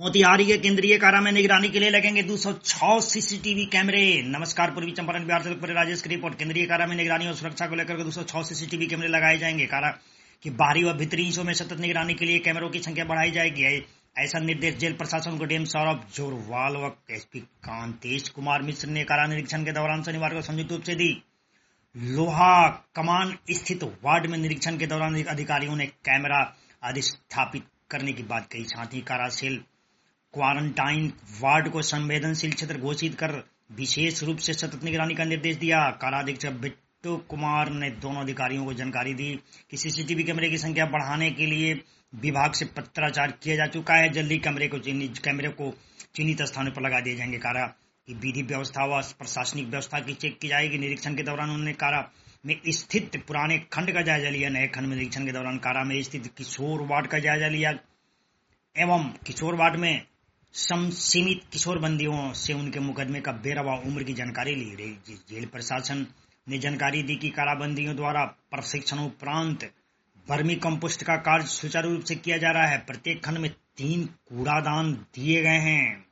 मोतिहारी के केंद्रीय कारा में निगरानी के लिए लगेंगे 206 सीसीटीवी कैमरे। नमस्कार, पूर्वी चंपारण बिहार से पर राजेश की रिपोर्ट। केंद्रीय कारा में निगरानी और सुरक्षा को लेकर 206 सीसीटीवी कैमरे लगाए जाएंगे। कारा की बाहरी व भीतरी हिस्सों में सतत निगरानी के लिए कैमरों की संख्या बढ़ाई जाएगी। ऐसा निर्देश जेल प्रशासन को डीएम सौरभ जोरवाल व एसपी कांतेश कुमार मिश्र ने कारा निरीक्षण के दौरान शनिवार को संयुक्त रूप से दी। लोहा कमान स्थित वार्ड में निरीक्षण के दौरान अधिकारियों ने कैमरा अधिस्थापित करने की बात कही। साथ ही कारा सेल क्वारंटाइन वार्ड को संवेदनशील क्षेत्र घोषित कर विशेष रूप से सतत निगरानी का निर्देश दिया। कारा अधीक्षक बिट्टू कुमार ने दोनों अधिकारियों को जानकारी दी कि सीसीटीवी कैमरे की संख्या बढ़ाने के लिए विभाग से पत्राचार किया जा चुका है। जल्दी कैमरे को चिन्हित स्थानों पर लगा दिए जाएंगे। कारा की विधि व्यवस्था व प्रशासनिक व्यवस्था की चेक की जाएगी। निरीक्षण के दौरान उन्होंने कारा में स्थित पुराने खंड का जायजा लिया। नए खंड में निरीक्षण के दौरान कारा में स्थित किशोर वार्ड का जायजा लिया एवं किशोर वार्ड में सीमित किशोर बंदियों से उनके मुकदमे का बेरा व उम्र की जानकारी ली। जेल प्रशासन ने जानकारी दी कि काराबंदियों द्वारा प्रशिक्षण उपरांत वर्मी कंपोस्ट का कार्य सुचारू रूप से किया जा रहा है। प्रत्येक खंड में 3 कूड़ादान दिए गए हैं।